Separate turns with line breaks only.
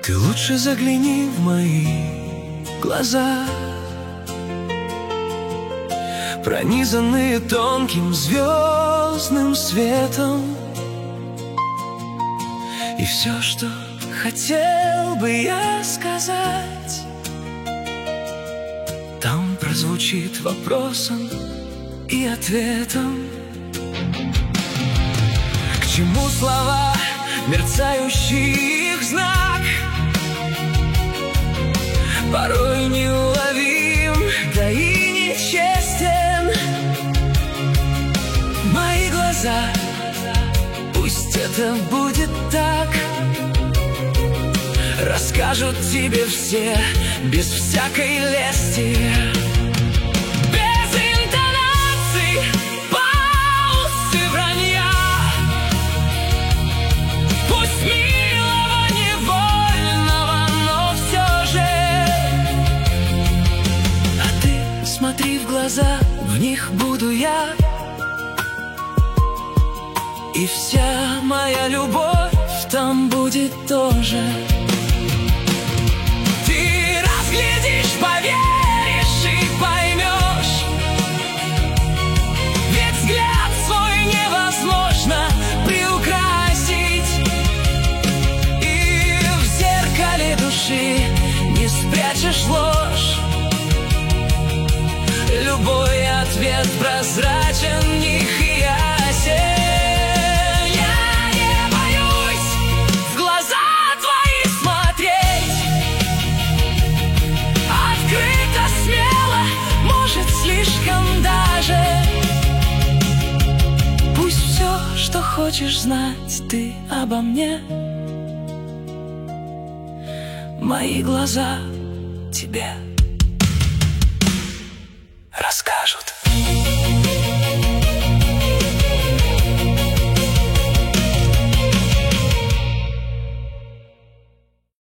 Ты лучше загляни в мои глаза, пронизанные тонким звездным светом. И все, что хотел бы я сказать, там прозвучит вопросом и ответом. К чему слова, мерцающий их знак, порой неуловим, да и нечестен. Мои глаза, пусть это будет так, расскажут тебе все без всякой лести. Без интонаций, пауз и вранья. Пусть милого, невольного, но все же. А ты смотри в глаза, в них буду я. И вся моя любовь там будет тоже. Ты разглядишь, поверишь и поймешь, ведь взгляд свой невозможно приукрасить. И в зеркале души не спрячешь ложь. Любой ответ прозрачен, них и ясен. Что хочешь знать ты обо мне, мои глаза тебе расскажут.